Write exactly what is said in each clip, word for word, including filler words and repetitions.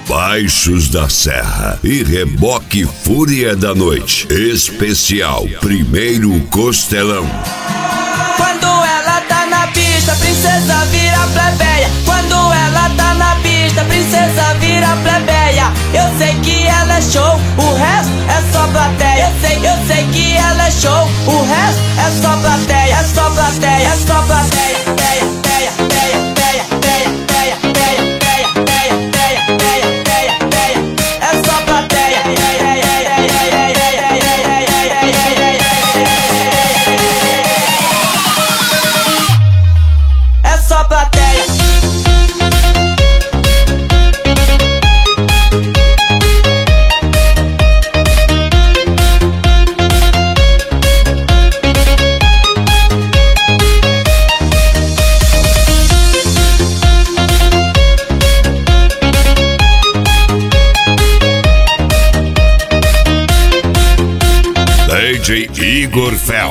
Baixos da Serra e Reboque Fúria da Noite. Especial Primeiro Costelão. Quando ela tá na pista, princesa vira plebeia. Quando ela tá na pista, princesa vira plebeia. Eu sei que ela é show, o resto é só plateia. Eu sei, eu sei que ela é show, o resto é só plateia. É só plateia, é só plateia. Teia, teia, teia, teia, teia, teia, teia, teia, teia, teia, teia, teia, teia. É só plateia. É só plateia. D J Igor Fel.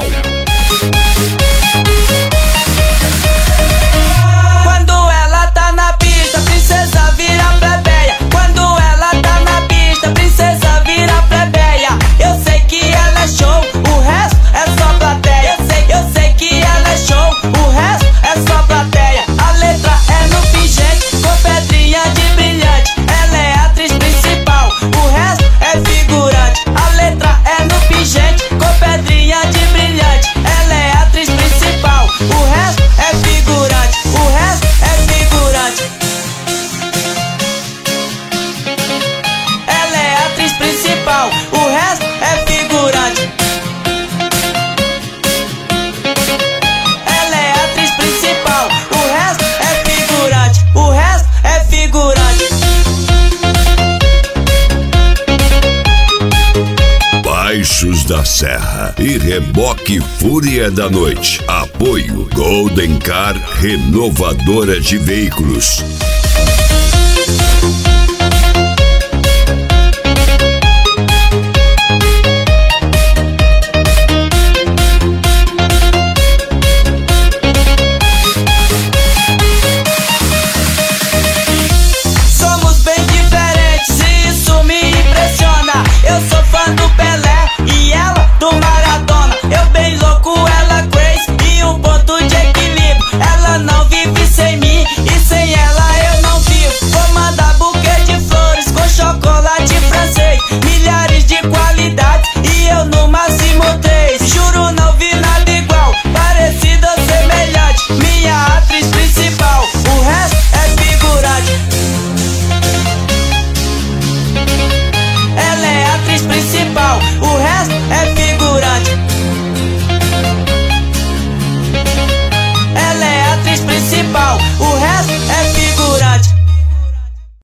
Quando ela tá na pista, princesa vira plebeia. Quando ela tá na pista, princesa vira plebeia. Eu sei que ela é show, o resto é só plateia. Eu sei, eu sei que ela é show, o resto é só plateia. A letra é no pingente, com pedrinha de brilhante. Ela é a atriz principal, o resto é figurante. A letra é no pingente, com pedrinha de brilhante. Ela é a atriz principal, o resto é figurante. O resto é figurante. Ela é a atriz principal, o resto é figurante. Ela é a atriz principal, o resto é figurante. O resto é figurante. Baixos da Serra e Reboque Fúria da Noite. Apoio Golden Car Renovadora de Veículos.